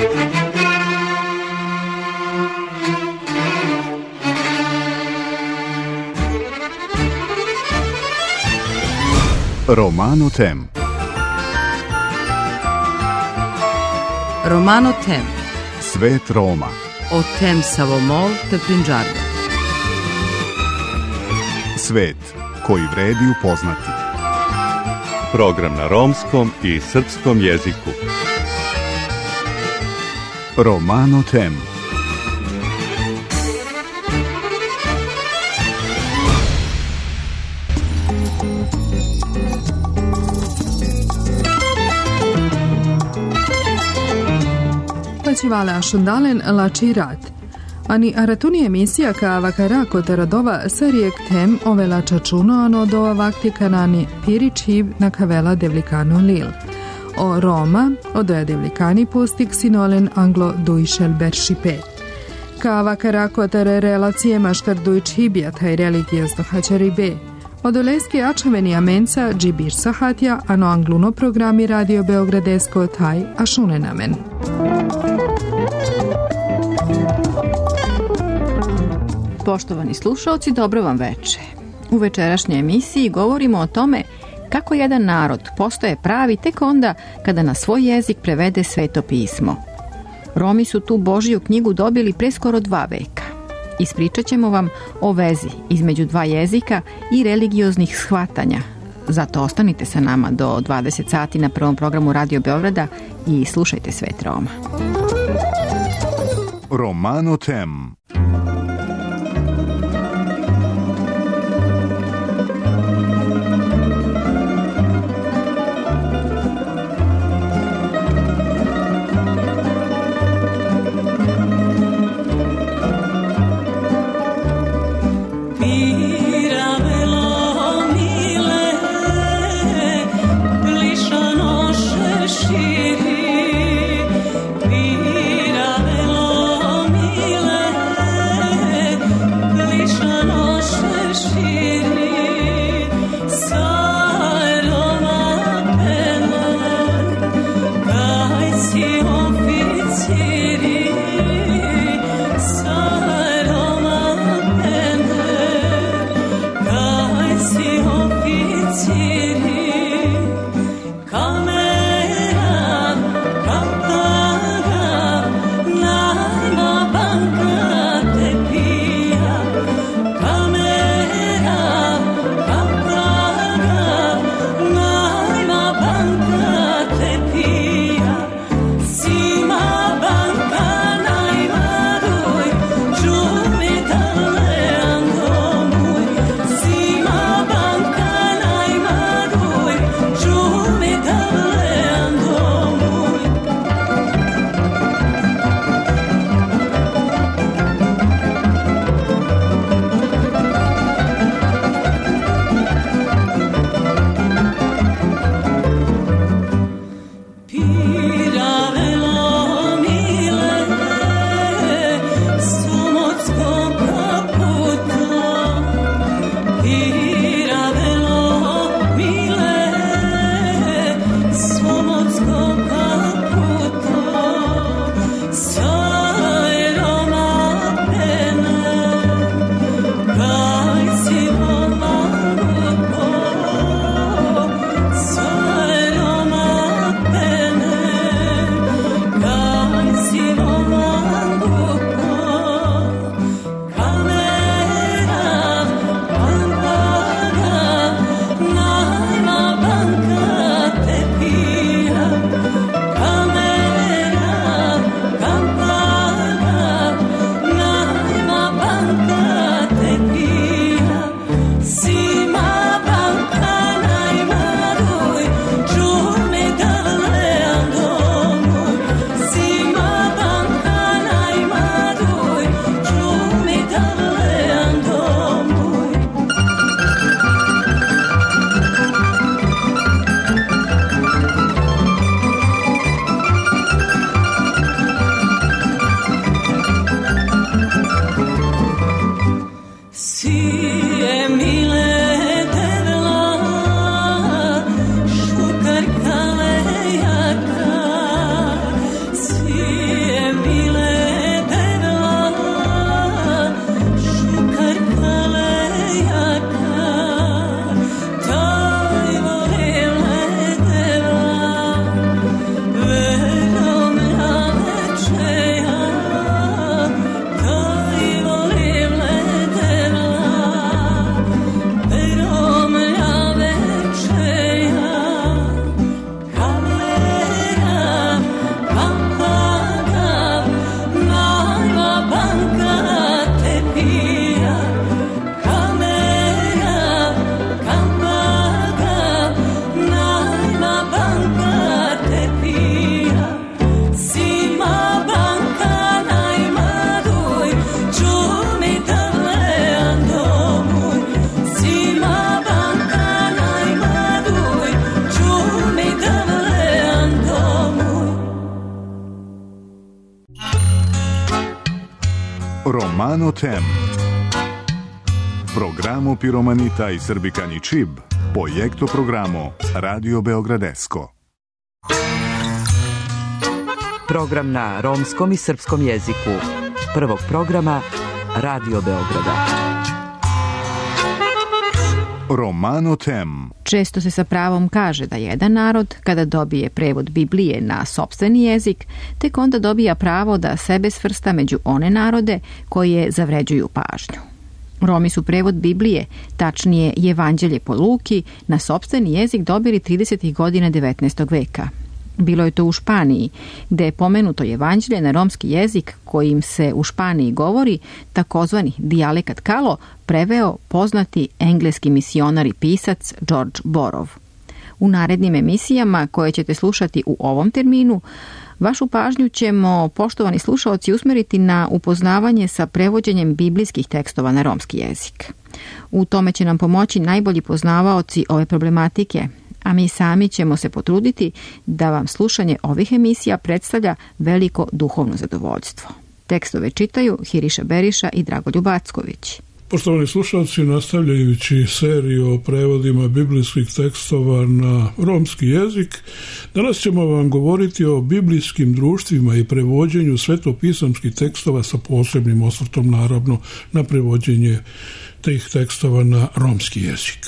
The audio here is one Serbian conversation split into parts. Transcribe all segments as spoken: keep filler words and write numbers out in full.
Romano Tem. Romano Tem. Svet Roma. O Tem Savomol te Prinđarda. Svet koji vredi upoznati. Program na romskom i srpskom jeziku. Romano Tem. Paćivala šundalen lači rat. Ani aratuni emisija ka vakarako teradova sarijek tem ovela čačunoano do vakti kanani piričib na kavela devlikano lil. O Roma, odoja devlikani postik sinolen anglo dujšel beršipe. Ka vakarako tere relacije maškar dujč hibijat haj religijazdo hačaribe. Odoleski ačaveni amenca džibir sahatja ano angluno programi Radio Beogradesko taj ašunenamen. Poštovani slušalci, dobro vam veče. U večerašnjoj emisiji govorimo o tome kako jedan narod postaje pravi tek onda kada na svoj jezik prevede Sveto pismo. Romi su tu Božju knjigu dobili pre skoro dva veka. Ispričat ćemo vam o vezi između dva jezika i religioznih shvatanja. Zato ostanite sa nama do dvadeset sati na prvom programu Radio Beograda i slušajte Svet Roma. Romano Tem. Sima ban Romano Tem. Programo Piromanita i Srbikani Čib, Pojekto programo Radio Beogradesko. Program na romskom i srpskom jeziku. Prvog programa Radio Beograda. Romano Tem. Često se sa pravom kaže da jedan narod, kada dobije prevod Biblije na sopstveni jezik, tek onda dobija pravo da sebe svrsta među one narode koje zavređuju pažnju. Romi su prevod Biblije, tačnije Evanđelje po Luki, na sopstveni jezik dobili tridesetih godina devetnaestog veka. Bilo je to u Španiji, gde je pomenuto Evanđelje na romski jezik kojim se u Španiji govori, takozvani dijalekat Kalo, preveo poznati engleski misionar i pisac George Borrow. U narednim emisijama koje ćete slušati u ovom terminu, vašu pažnju ćemo, poštovani slušaoci, usmeriti na upoznavanje sa prevođenjem biblijskih tekstova na romski jezik. U tome će nam pomoći najbolji poznavaoci ove problematike, a mi sami ćemo se potruditi da vam slušanje ovih emisija predstavlja veliko duhovno zadovoljstvo. Tekstove čitaju Hiriša Beriša i Dragoljub Acković. Poštovani slušalci, nastavljajući seriju o prevodima biblijskih tekstova na romski jezik, danas ćemo vam govoriti o biblijskim društvima i prevođenju svetopisamskih tekstova sa posebnim osvrtom naravno na prevođenje tih tekstova na romski jezik.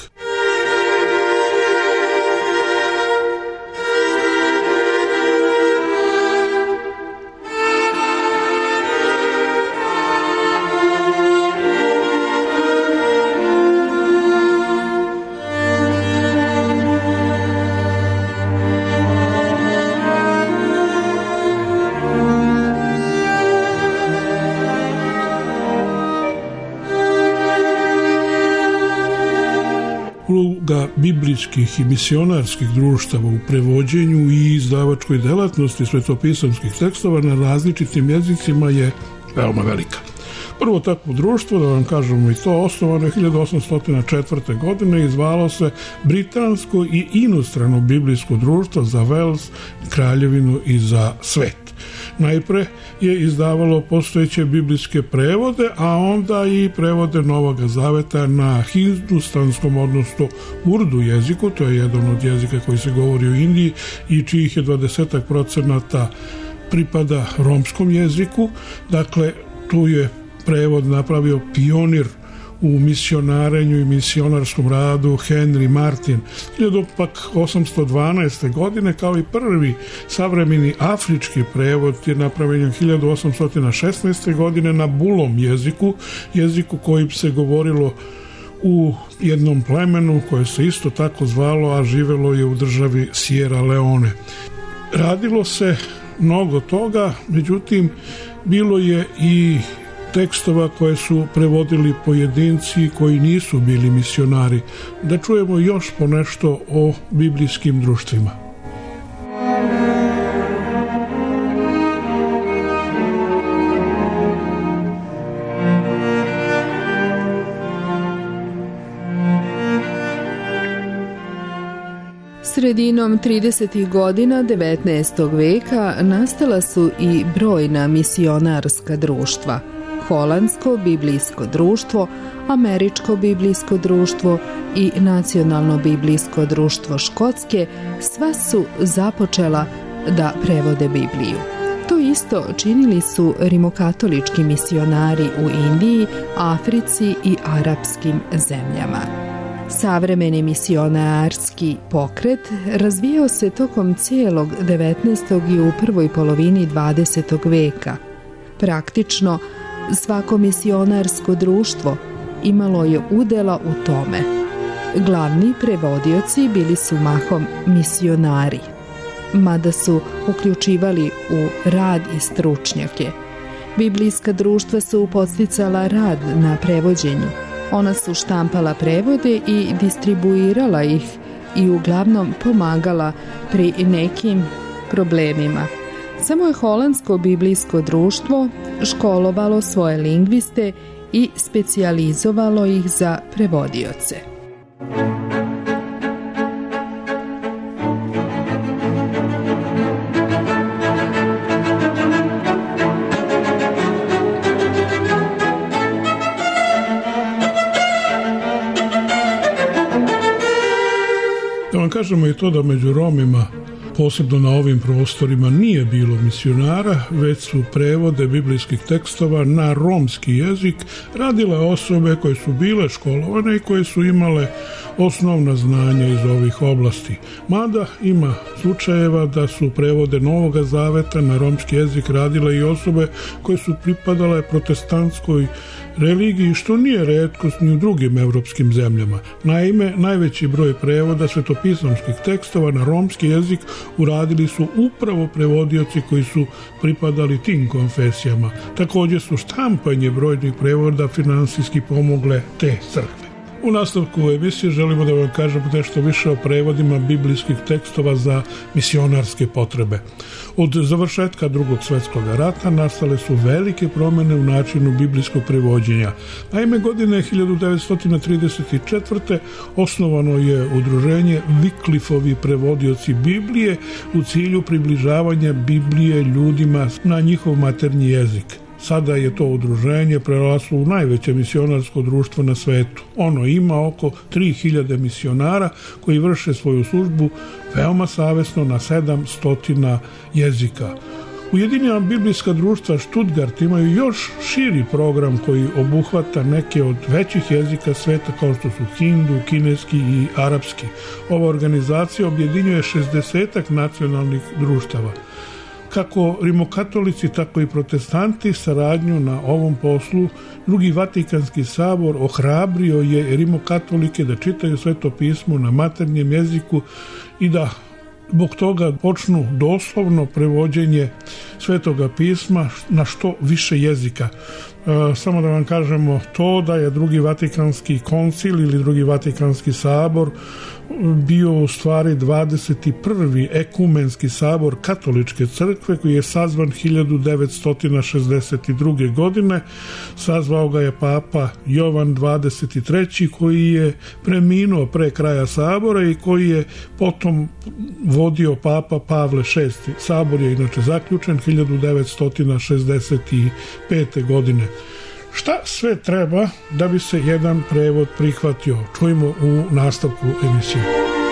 Uloga biblijskih i misionarskih društava u prevođenju i izdavačkoj delatnosti svetopisamskih tekstova na različitim jezicima je veoma velika. Prvo takvo društvo, da vam kažemo i to, osnovano je hiljadu osamsto četvrte. godine i zvalo se Britansko i inostrano biblijsko društvo za Wales, Kraljevinu i za svet. Najpre je izdavalo postojeće biblijske prevode, a onda i prevode Novoga Zaveta na hindustanskom, odnosno urdu jeziku, to je jedan od jezika koji se govori u Indiji i čijih je dvadeset procenata pripada romskom jeziku. Dakle, tu je prevod napravio pionir u misionarenju i misionarskom radu Henry Martin hiljadu osamsto dvanaeste. godine, kao i prvi savremeni afrički prevod je napravljen hiljadu osamsto šesnaeste. godine na bulom jeziku, jeziku kojim se govorilo u jednom plemenu koje se isto tako zvalo, a živelo je u državi Sierra Leone. Radilo se mnogo toga, međutim bilo je i tekstova koje su prevodili pojedinci koji nisu bili misionari. Da čujemo još ponešto o biblijskim društvima. Sredinom tridesetih godina devetnaestog veka nastala su i brojna misionarska društva. Holandsko biblijsko društvo, Američko biblijsko društvo i Nacionalno biblijsko društvo Škotske sva su započela da prevode Bibliju. To isto činili su rimokatolički misionari u Indiji, Africi i arapskim zemljama. Savremeni misionarski pokret razvijao se tokom cijelog devetnaestog i u prvoj polovini dvadesetog veka. Praktično, svako misionarsko društvo imalo je udjela u tome. Glavni prevodioci bili su mahom misionari, mada su uključivali u rad i stručnjake. Biblijska društva su podsticala rad na prevođenju. Ona su štampala prevode i distribuirala ih i uglavnom pomagala pri nekim problemima. Samo je Holandsko biblijsko društvo školovalo svoje lingviste i specijalizovalo ih za prevodioce. kažemo i to da među Romima, posebno na ovim prostorima, nije bilo misionara, već su prevode biblijskih tekstova na romski jezik radile osobe koje su bile školovane i koje su imale osnovna znanja iz ovih oblasti. Mada ima slučajeva da su prevode Novoga Zaveta na romski jezik radile i osobe koje su pripadale protestantskoj religiji, što nije retkost ni u drugim evropskim zemljama. Naime, najveći broj prevoda svetopisamskih tekstova na romski jezik uradili su upravo prevodioci koji su pripadali tim konfesijama. Također su štampanje brojnih prevoda finansijski pomogle te crkve. U nastavku emisije želimo da vam kažemo nešto više o prevodima biblijskih tekstova za misionarske potrebe. Od završetka Drugog svjetskog rata nastale su velike promjene u načinu biblijskog prevođenja. Naime, godine hiljadu devetsto trideset četvrte. osnovano je udruženje Wycliffovi prevodioci Biblije u cilju približavanja Biblije ljudima na njihov maternji jezik. Sada je to udruženje preraslo u najveće misionarsko društvo na svetu. Ono ima oko tri hiljade misionara koji vrše svoju službu veoma savesno na sedamsto jezika. Ujedinjena biblijska društva Stuttgart imaju još širi program koji obuhvata neke od većih jezika sveta kao što su hindu, kineski i arapski. Ova organizacija objedinjuje šezdesetak nacionalnih društava. Kako rimokatolici, tako i protestanti saradnju na ovom poslu, Drugi Vatikanski sabor ohrabrio je rimokatolike da čitaju Sveto pismo na maternjem jeziku i da zbog toga počnu doslovno prevođenje Svetoga pisma na što više jezika. E, samo da vam kažemo to da je Drugi Vatikanski koncil ili Drugi Vatikanski sabor bio u stvari dvadeset prvi ekumenski sabor katoličke crkve koji je sazvan hiljadu devetsto šezdeset druge. godine. Sazvao ga je papa Jovan dvadeset treći koji je preminuo pre kraja sabora i koji je potom vodio papa Pavle šesti. Sabor je inače zaključen hiljadu devetsto šezdeset pete. godine. Šta sve treba da bi se jedan prevod prihvatio? Čujemo u nastavku emisije.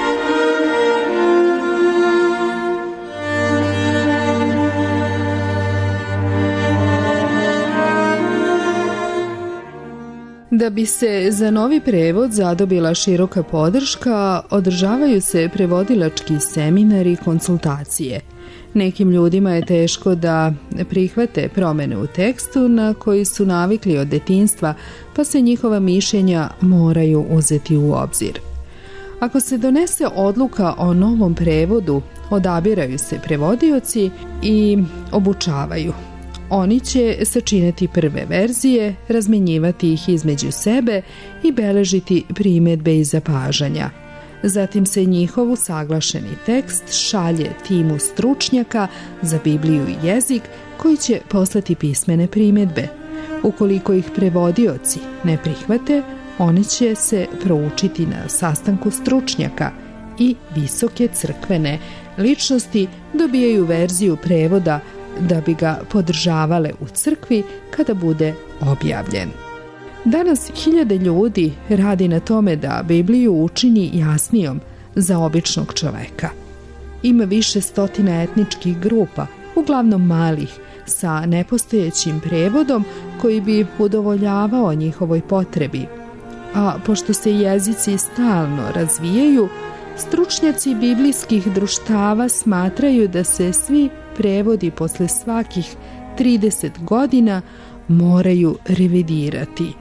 Da bi se za novi prevod zadobila široka podrška, održavaju se prevodilački seminari i konsultacije. Nekim ljudima je teško da prihvate promjene u tekstu na koji su navikli od detinjstva, pa se njihova mišljenja moraju uzeti u obzir. Ako se donese odluka o novom prevodu, odabiraju se prevodioci i obučavaju. Oni će sačiniti prve verzije, razmjenjivati ih između sebe i beležiti primjedbe i zapažanja. Zatim se njihov usaglašeni tekst šalje timu stručnjaka za Bibliju i jezik koji će poslati pismene primjedbe. Ukoliko ih prevodioci ne prihvate, oni će se proučiti na sastanku stručnjaka i visoke crkvene ličnosti dobijaju verziju prevoda da bi ga podržavale u crkvi kada bude objavljen. Danas hiljade ljudi radi na tome da Bibliju učini jasnijom za običnog čoveka. Ima više stotina etničkih grupa, uglavnom malih, sa nepostojećim prevodom koji bi udovoljavao njihovoj potrebi. A pošto se jezici stalno razvijaju, stručnjaci biblijskih društava smatraju da se svi prevodi posle svakih trideset godina moraju revidirati.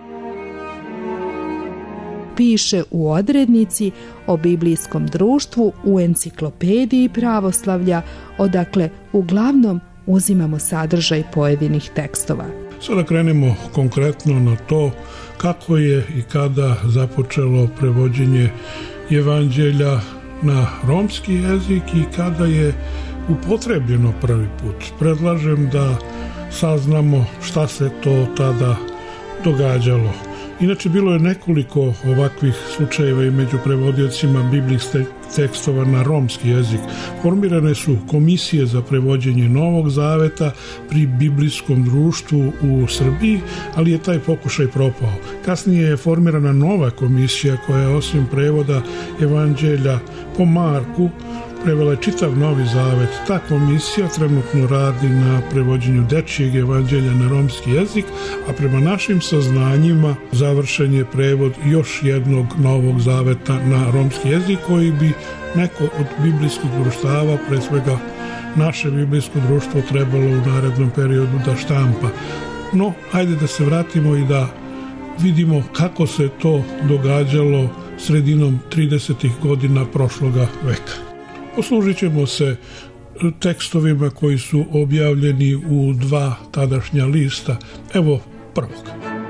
Piše u odrednici o biblijskom društvu u enciklopediji pravoslavlja, odakle uglavnom uzimamo sadržaj pojedinih tekstova. Sada krenemo konkretno na to kako je i kada započelo prevođenje evanđelja na romski jezik i kada je upotrebljeno prvi put. Predlažem da saznamo šta se to tada događalo. Inače, bilo je nekoliko ovakvih slučajeva i među prevodiocima biblijskih tekstova na romski jezik. Formirane su komisije za prevođenje Novog Zaveta pri biblijskom društvu u Srbiji, ali je taj pokušaj propao. Kasnije je formirana nova komisija koja je osim prevoda evanđelja po Marku prevela čitav Novi Zavet. Ta komisija trenutno radi na prevođenju dečijeg evanđelja na romski jezik, a prema našim saznanjima završen je prevod još jednog Novog Zaveta na romski jezik koji bi neko od biblijskih društava, pre svega naše biblijsko društvo, trebalo u narednom periodu da štampa. No, ajde da se vratimo i da vidimo kako se to događalo sredinom tridesetih godina prošloga veka. Poslužit ćemo se tekstovima koji su objavljeni u dva tadašnja lista. Evo prvog.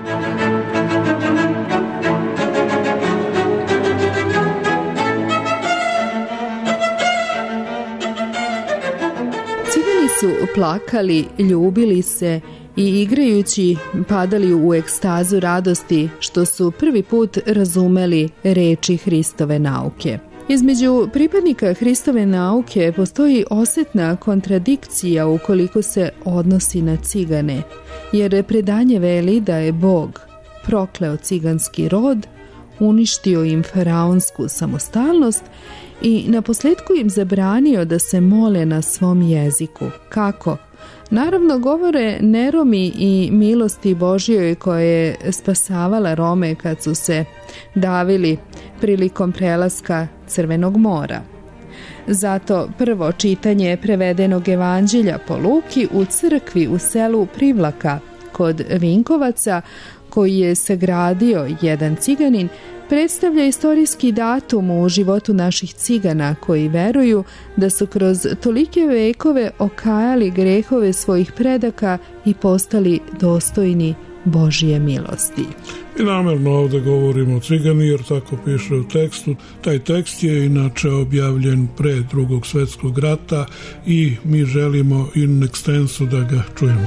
Cigani su plakali, ljubili se i igrajući padali u ekstazu radosti što su prvi put razumeli reči Hristove nauke. Između pripadnika Hristove nauke postoji osetna kontradikcija ukoliko se odnosi na cigane, jer predanje veli da je Bog prokleo ciganski rod, uništio im faraonsku samostalnost i naposletku im zabranio da se mole na svom jeziku. Kako? Naravno, govore Neromi i milosti Božjoj koja je spasavala Rome kad su se davili prilikom prelaska Crvenog mora. Zato prvo čitanje prevedenog evanđelja po Luki u crkvi u selu Privlaka kod Vinkovaca, koji je sagradio jedan ciganin, predstavlja istorijski datum u životu naših cigana koji veruju da su kroz tolike vekove okajali grehove svojih predaka i postali dostojni Božje milosti. I namjerno ovdje govorimo o cigani jer tako piše u tekstu. Taj tekst je inače objavljen pre Drugog svjetskog rata i mi želimo in extensu da ga čujemo.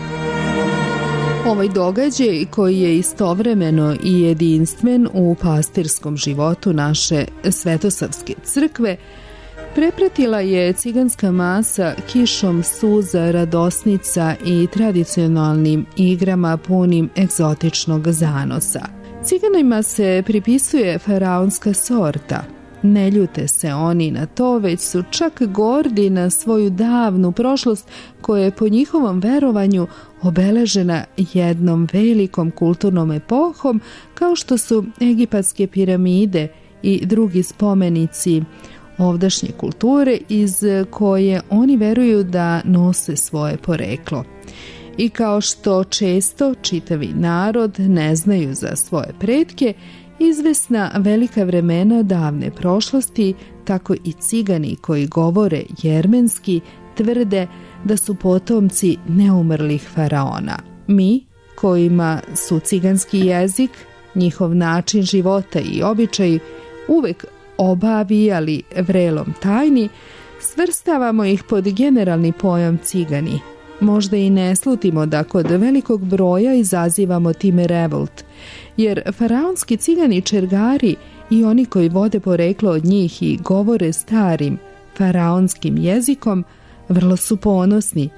Ovaj događaj koji je istovremeno i jedinstven u pastirskom životu naše Svetosavske crkve prepratila je ciganska masa kišom suza, radosnica i tradicionalnim igrama punim egzotičnog zanosa. Ciganima se pripisuje faraonska sorta. Ne ljute se oni na to, već su čak gordi na svoju davnu prošlost koja je po njihovom verovanju obeležena jednom velikom kulturnom epohom kao što su egipatske piramide i drugi spomenici ovdašnje kulture iz koje oni veruju da nose svoje poreklo. I kao što često čitavi narod ne znaju za svoje pretke, izvesna velika vremena davne prošlosti, tako i cigani koji govore jermenski tvrde da su potomci neumrlih faraona. Mi, kojima su ciganski jezik, njihov način života i običaji uvek obavijali vrelom tajni, svrstavamo ih pod generalni pojam cigani. Možda i ne slutimo da kod velikog broja izazivamo time revolt, jer faraonski cigani čergari i oni koji vode poreklo od njih i govore starim faraonskim jezikom vrlo su ponosni.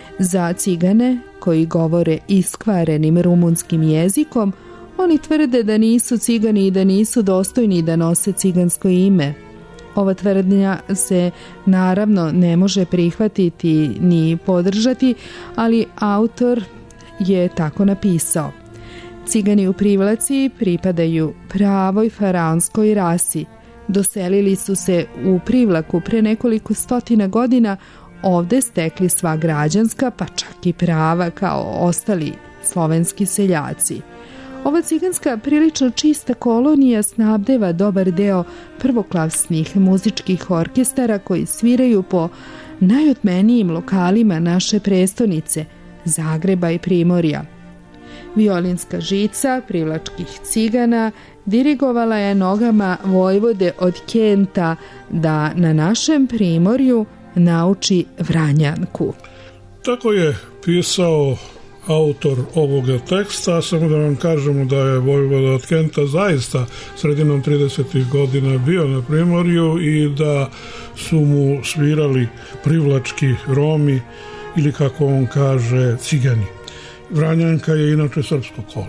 Za cigane koji govore iskvarenim rumunskim jezikom, oni tvrde da nisu cigani i da nisu dostojni da nose cigansko ime. Ova tvrdnja se naravno ne može prihvatiti ni podržati, ali autor je tako napisao. Cigani u Privlaci pripadaju pravoj faraonskoj rasi. Doselili su se u Privlaku pre nekoliko stotina godina, ovde stekli sva građanska, pa čak i prava kao ostali slovenski seljaci. Ova ciganska prilično čista kolonija snabdeva dobar deo prvoklasnih muzičkih orkestara koji sviraju po najotmenijim lokalima naše prestonice, Zagreba i Primorja. Violinska žica privlačkih cigana dirigovala je nogama vojvode od Kenta da na našem Primorju nauči Vranjanku. Tako je pisao autor ovoga teksta. Samo da vam kažemo da je vojvoda od Kenta zaista sredinom tridesetih godina bio na primorju i da su mu svirali privlački Romi ili, kako on kaže, Cigani. Vranjanka je inače srpsko kolo.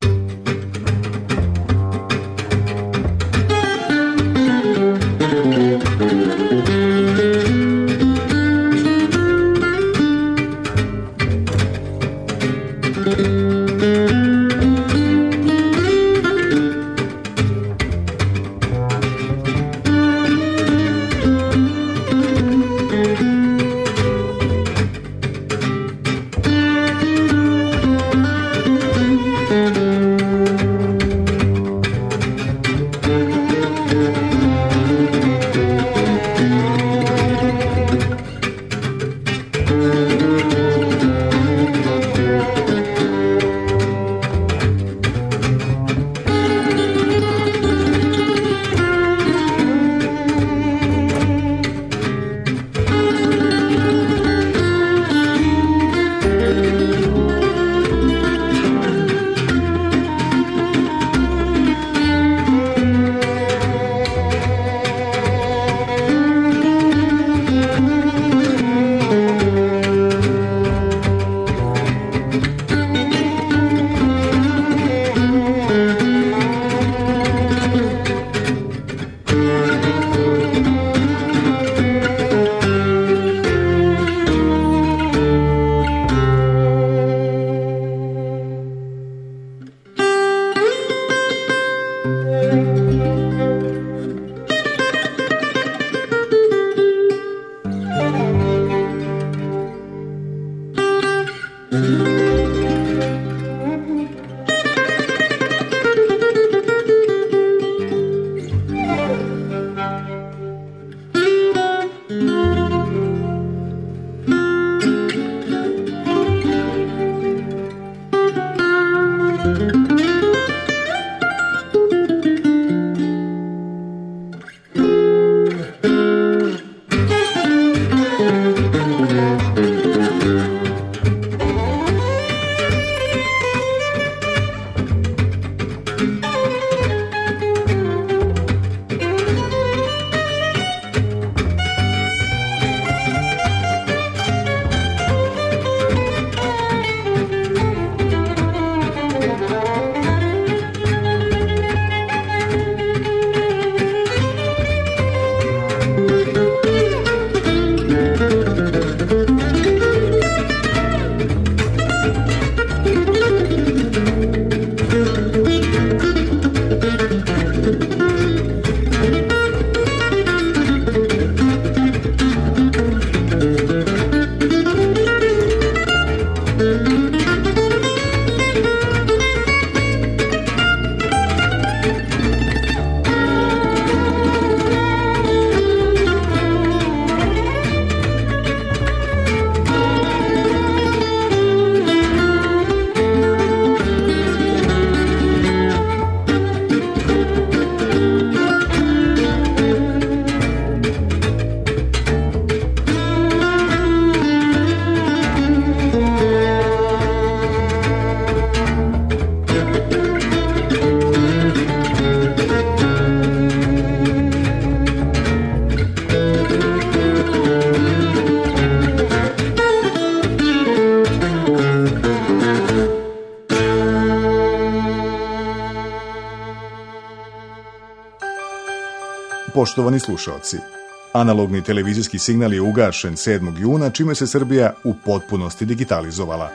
Poštovani slušaoci, analogni televizijski signal je ugašen sedmog juna, čime se Srbija u potpunosti digitalizovala.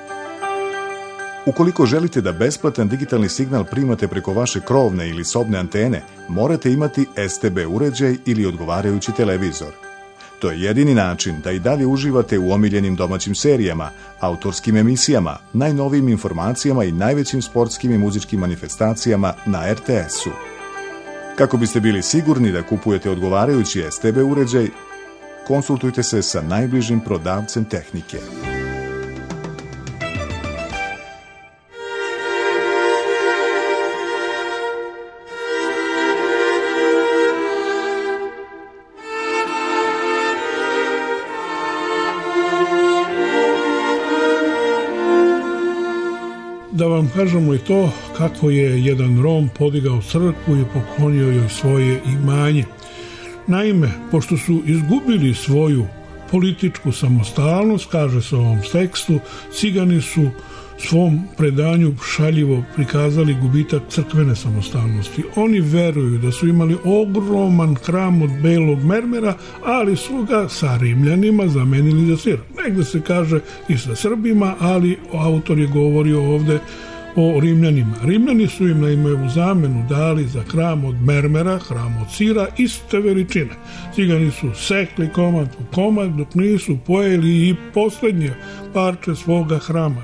Ukoliko želite da besplatan digitalni signal primate preko vaše krovne ili sobne antene, morate imati S T B uređaj ili odgovarajući televizor. To je jedini način da i dalje uživate u omiljenim domaćim serijama, autorskim emisijama, najnovijim informacijama i najvećim sportskim i muzičkim manifestacijama na R T S-u. Kako biste bili sigurni da kupujete odgovarajući S T B uređaj, konsultujte se sa najbližim prodavcem tehnike. da vam kažemo i to kako je jedan Rom podigao crkvu i poklonio joj svoje imanje. Naime, pošto su izgubili svoju političku samostalnost, kaže se u ovom tekstu, cigani su svom predanju šaljivo prikazali gubitak crkvene samostalnosti. Oni veruju da su imali ogroman hram od belog mermera, ali su ga sa Rimljanima zamenili za sir. Negde se kaže i sa Srbima, ali autor je govorio ovde o Rimljanima. Rimljani su im naime u zamenu dali za hram od mermera, hram od sira iste veličine. Cigani su sekli komad po komad dok nisu pojeli i poslednje parče svoga hrama.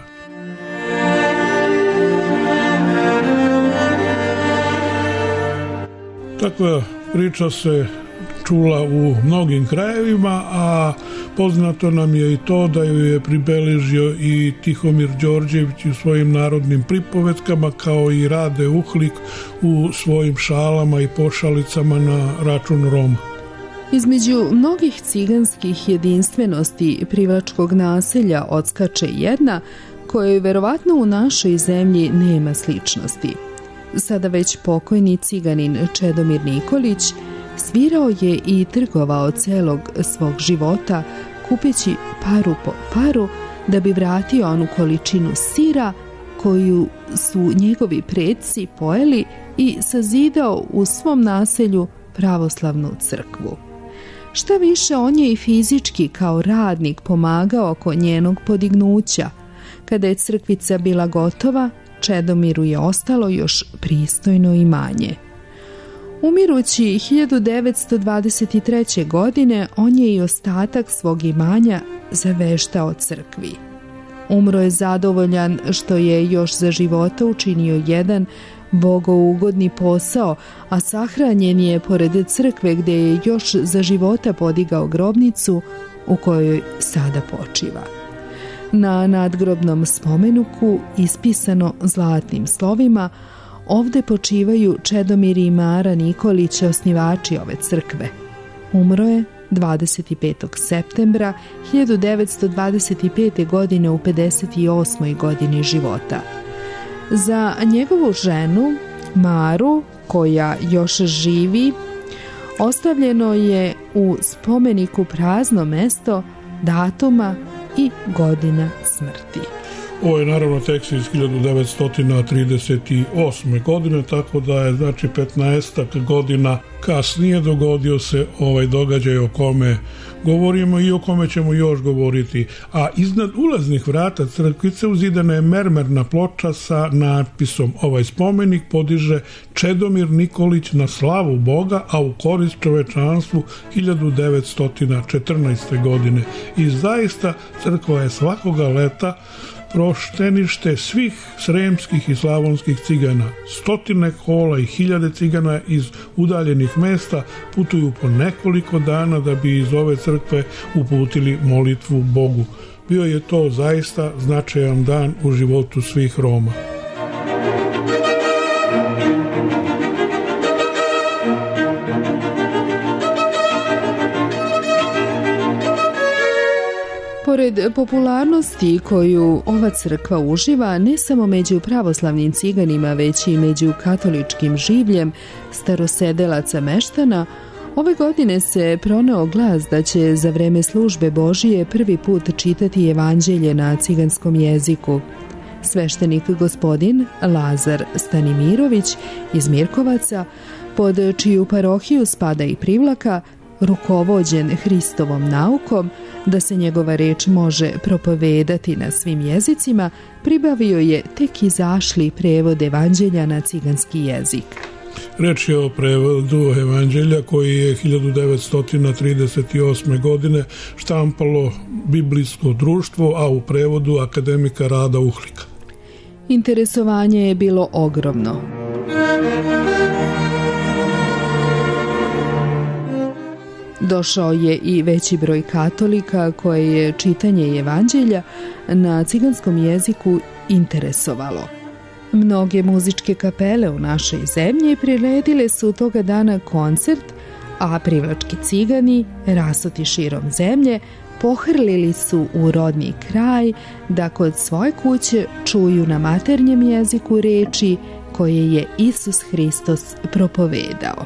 Takva priča se čula u mnogim krajevima, a poznato nam je i to da ju je pribeležio i Tihomir Đorđević u svojim narodnim pripovetkama, kao i Rade Uhlik u svojim šalama i pošalicama na račun Roma. Između mnogih ciganskih jedinstvenosti privlačkog naselja odskače jedna kojoj verovatno u našoj zemlji nema sličnosti. Sada već pokojni ciganin Čedomir Nikolić svirao je i trgovao celog svog života kupeći paru po paru da bi vratio onu količinu sira koju su njegovi preci pojeli i sazidao u svom naselju pravoslavnu crkvu. Šta više, on je i fizički kao radnik pomagao oko njenog podignuća. Kada je crkvica bila gotova, Čedomiru je ostalo još pristojno imanje. Umirući hiljadu devetsto dvadeset treće. godine, on je i ostatak svog imanja zaveštao crkvi. Umro je zadovoljan što je još za života učinio jedan bogougodni posao, a sahranjen je pored crkve gde je još za života podigao grobnicu u kojoj sada počiva. Na nadgrobnom spomenuku, ispisano zlatnim slovima, ovde počivaju Čedomir i Mara Nikolić, osnivači ove crkve. Umro je dvadeset petog septembra hiljadu devetsto dvadeset pete. godine u pedeset osmoj. godini života. Za njegovu ženu, Maru, koja još živi, ostavljeno je u spomeniku prazno mesto, datuma i godina smrti. Ovo je naravno tekst iz hiljadu devetsto trideset osme. godine, tako da je znači petnaestak godina kasnije dogodio se ovaj događaj o kome govorimo i o kome ćemo još govoriti. A iznad ulaznih vrata crkvice uzidana je mermerna ploča sa natpisom: ovaj spomenik podiže Čedomir Nikolić na slavu Boga, a u korist čovečanstvu hiljadu devetsto četrnaeste. godine. I zaista crkva je svakoga leta proštenište svih sremskih i slavonskih cigana. Stotine kola i hiljade cigana iz udaljenih mesta putuju po nekoliko dana da bi iz ove crkve uputili molitvu Bogu. Bio je to zaista značajan dan u životu svih Roma. Pored popularnosti koju ova crkva uživa ne samo među pravoslavnim ciganima, već i među katoličkim življem starosedelaca meštana, ove godine se proneo glas da će za vreme službe Božije prvi put čitati evanđelje na ciganskom jeziku. Sveštenik gospodin Lazar Stanimirović iz Mirkovaca, pod čiju parohiju spada i Privlaka, rukovođen Hristovom naukom da se njegova reč može propovedati na svim jezicima, pribavio je tek izašli prevod evanđelja na ciganski jezik. Reč je o prevodu evanđelja koji je hiljadu devetsto trideset osme. godine štampalo Biblijsko društvo, a u prevodu akademika Rada Uhlika. Interesovanje je bilo ogromno. Došao je i veći broj katolika koje je čitanje evanđelja na ciganskom jeziku interesovalo. Mnoge muzičke kapele u našoj zemlji priredile su toga dana koncert, a privlački cigani, rasuti širom zemlje, pohrlili su u rodni kraj da kod svoje kuće čuju na maternjem jeziku reči koje je Isus Hristos propovedao.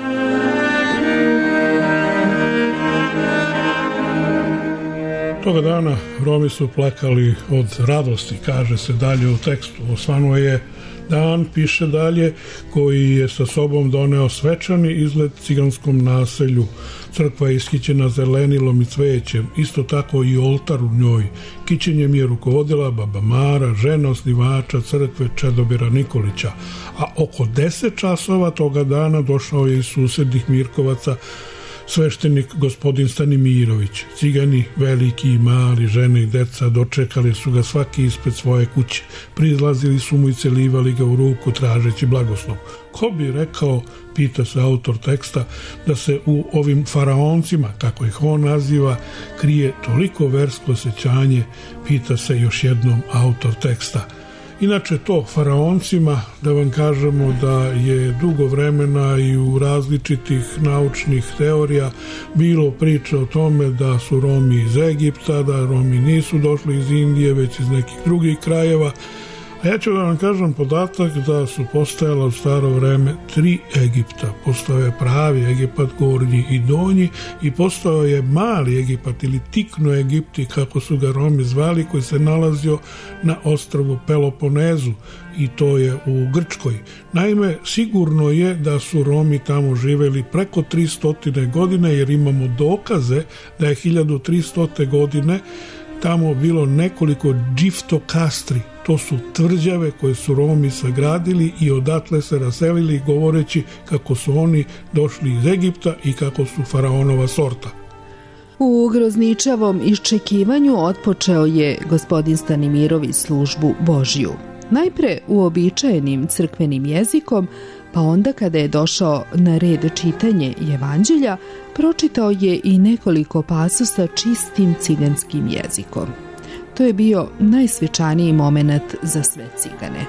Toga dana Romi su plakali od radosti, kaže se dalje u tekstu. Osvanuo je dan, piše dalje, koji je sa sobom doneo svečani izgled ciganskom naselju. Crkva je ishićena zelenilom i cvećem, isto tako i oltar u njoj. Kićenjem je rukovodila baba Mara, žena osnivača crkve Čedobira Nikolića. A oko deset časova toga dana došao je iz susednih Mirkovaca sveštenik gospodin Stanimirović. Cigani, veliki i mali, žene i deca, dočekali su ga svaki ispred svoje kuće. Prizlazili su mu i celivali ga u ruku tražeći blagoslov. Ko bi rekao, pita se autor teksta, da se u ovim faraoncima, kako ih on naziva, krije toliko versko osjećanje, pita se još jednom autor teksta. Inače to faraoncima, da vam kažemo da je dugo vremena i u različitih naučnih teorija bilo priče o tome da su Romi iz Egipta, da Romi nisu došli iz Indije, već iz nekih drugih krajeva. A ja ću da vam kažem podatak da su postojala u staro vreme tri Egipta. Postao je pravi Egipat, gornji i donji, i postao je mali Egipat ili Tikno Egipti, kako su ga Romi zvali, koji se nalazio na ostrvu Peloponezu, i to je u Grčkoj. Naime, sigurno je da su Romi tamo živeli preko tristo godine, jer imamo dokaze da je hiljadu tristo godine tamo bilo nekoliko džiftokastri. To su tvrđave koje su Romi sagradili i odatle se raselili, govoreći kako su oni došli iz Egipta i kako su faraonova sorta. U grozničavom iščekivanju otpočeo je gospodin Stanimirović službu Božju. Najpre uobičajenim crkvenim jezikom, pa onda kada je došao na red čitanje Evanđelja, pročitao je i nekoliko pasusa čistim ciganskim jezikom. To je bio najsvečaniji moment za sve cigane.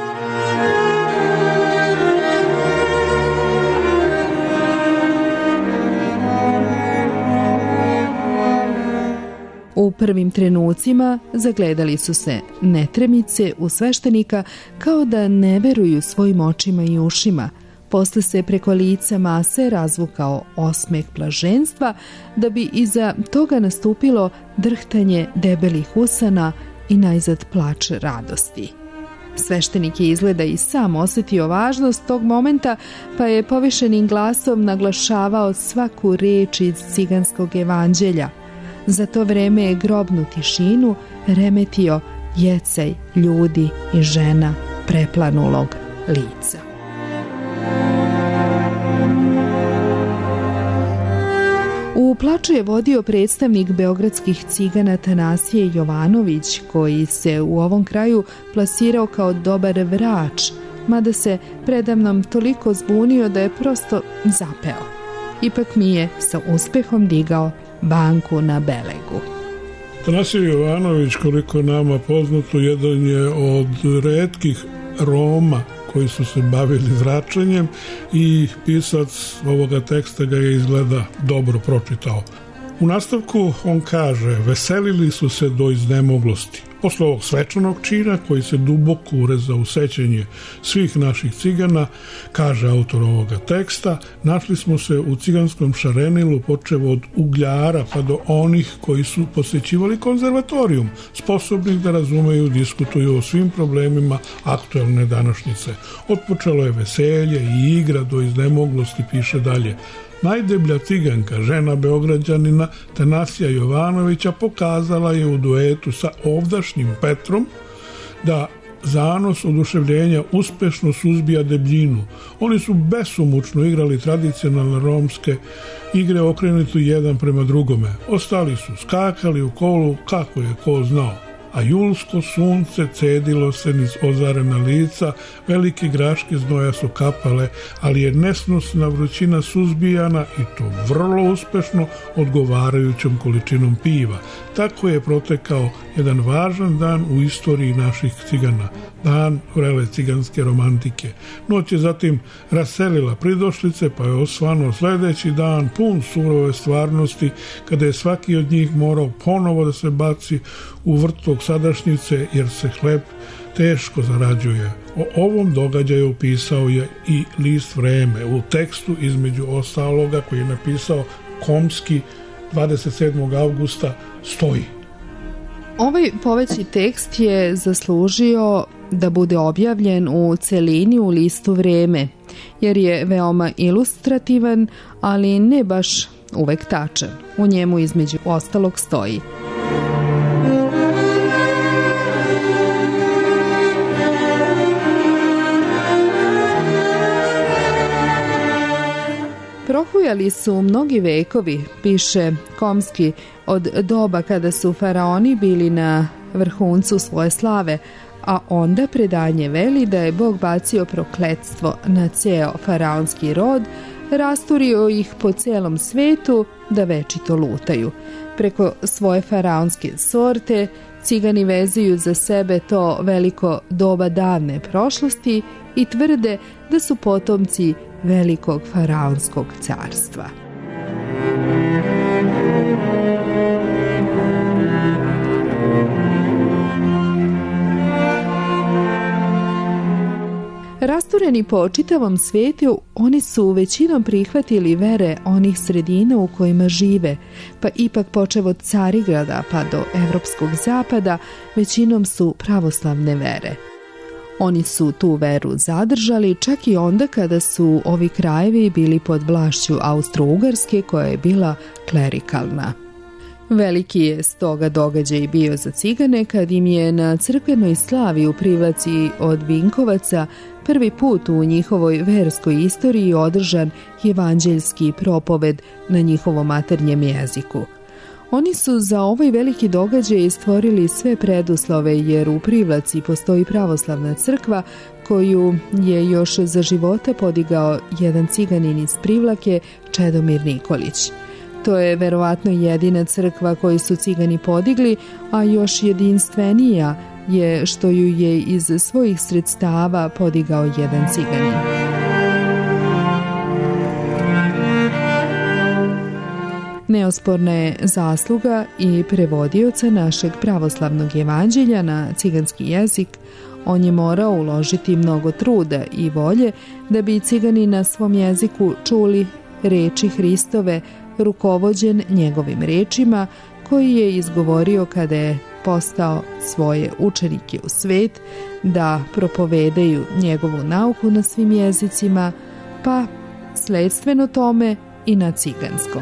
U prvim trenucima zagledali su se netremice u sveštenika kao da ne veruju svojim očima i ušima. Posle se preko lica mase razvukao osmeh blaženstva, da bi iza toga nastupilo drhtanje debelih usana i najzad plač radosti. Sveštenik je izgleda i sam osjetio važnost tog momenta, pa je povišenim glasom naglašavao svaku reč iz ciganskog evanđelja. Za to vreme je grobnu tišinu remetio jecaj ljudi i žena preplanulog lica. U plaču je vodio predstavnik beogradskih cigana Tanasije Jovanović, koji se u ovom kraju plasirao kao dobar vrač, mada se predamnom toliko zbunio da je prosto zapeo. Ipak mi je sa uspehom digao banku na belegu. Tanasije Jovanović, koliko nama poznato, jedan je od retkih Roma koji su se bavili zračenjem, i pisac ovoga teksta ga je izgleda dobro pročitao. U nastavku on kaže: veselili su se do iznemoglosti. Posle ovog svečanog čina, koji se duboko ureza u sećanje svih naših cigana, kaže autor ovoga teksta, našli smo se u ciganskom šarenilu, počev od ugljara pa do onih koji su posećivali konzervatorijum, sposobnih da razumeju, diskutuju o svim problemima aktuelne današnjice. Otpočelo je veselje i igra do iznemoglosti, piše dalje. Najdeblja ciganka, žena Beograđanina Tanasija Jovanovića, pokazala je u duetu sa ovdašnjim Petrom da zanos oduševljenja uspešno suzbija debljinu. Oni su besomučno igrali tradicionalne romske igre, okrenuti jedan prema drugome. Ostali su skakali u kolu kako je ko znao, a julsko sunce cedilo se niz ozarena lica, velike graške znoja su kapale, ali je nesnosna vrućina suzbijana, i to vrlo uspešno, odgovarajućom količinom piva. Tako je protekao jedan važan dan u istoriji naših cigana. dan vrele ciganske romantike. Noć je zatim raselila pridošlice, pa je osvanuo sledeći dan pun surove stvarnosti, kada je svaki od njih morao ponovo da se baci u vrtlog sadašnjice, jer se hleb teško zarađuje. O ovom događaju pisao je i list Vreme u tekstu između ostaloga koji je napisao Komski dvadeset sedmog avgusta stoji. Ovaj poveći tekst je zaslužio da bude objavljen u celini u listu Vreme, jer je veoma ilustrativan, ali ne baš uvek tačan. U njemu između ostalog stoji: prohujali su mnogi vekovi, piše Komski, od doba kada su faraoni bili na vrhuncu svoje slave, a onda predanje veli da je Bog bacio prokletstvo na ceo faraonski rod, rasturio ih po celom svetu da večito lutaju. Preko svoje faraonske sorte cigani vezuju za sebe to veliko doba davne prošlosti i tvrde da su potomci velikog faraonskog carstva. Rastureni po čitavom svijetu, oni su većinom prihvatili vere onih sredina u kojima žive, pa ipak počev od Carigrada pa do evropskog zapada, većinom su pravoslavne vere. Oni su tu veru zadržali čak i onda kada su ovi krajevi bili pod vlašću Austro-Ugarske, koja je bila klerikalna. Veliki je stoga događaj bio za cigane kad im je na crkvenoj slavi u Privlaci od Vinkovaca prvi put u njihovoj verskoj istoriji održan evanđeljski propoved na njihovom maternjem jeziku. Oni su za ovaj veliki događaj stvorili sve preduslove, jer u Privlaci postoji pravoslavna crkva koju je još za života podigao jedan ciganin iz Privlake, Čedomir Nikolić. To je verovatno jedina crkva koju su cigani podigli, a još jedinstvenija je što ju je iz svojih sredstava podigao jedan ciganin. Neosporna je zasluga i prevodioca našeg pravoslavnog evanđelja na ciganski jezik. On je morao uložiti mnogo truda i volje da bi cigani na svom jeziku čuli reči Hristove, rukovođen njegovim rečima koji je izgovorio kada je postao svoje učenike u svet da propovedaju njegovu nauku na svim jezicima, pa sledstveno tome i na ciganskom.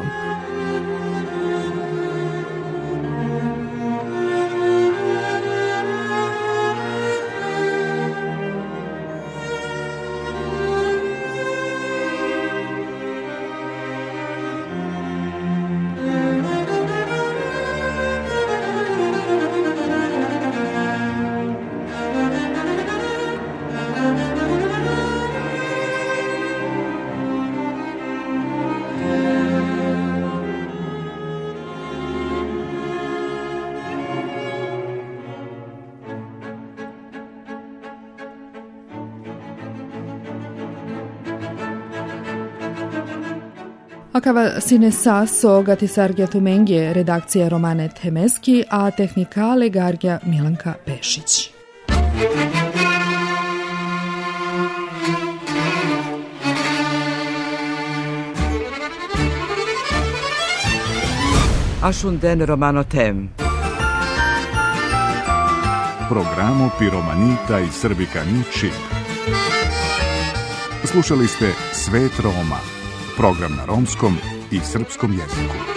Akava sine saso gatisargja tumengje, redakcija Romane Temeski, a tehnikale gargja Milanka Pešić. Ashunden Romano Tem. Programo Piromanita i Srbika Ničim. Slušali ste Svet Roma, program na romskom i srpskom jeziku.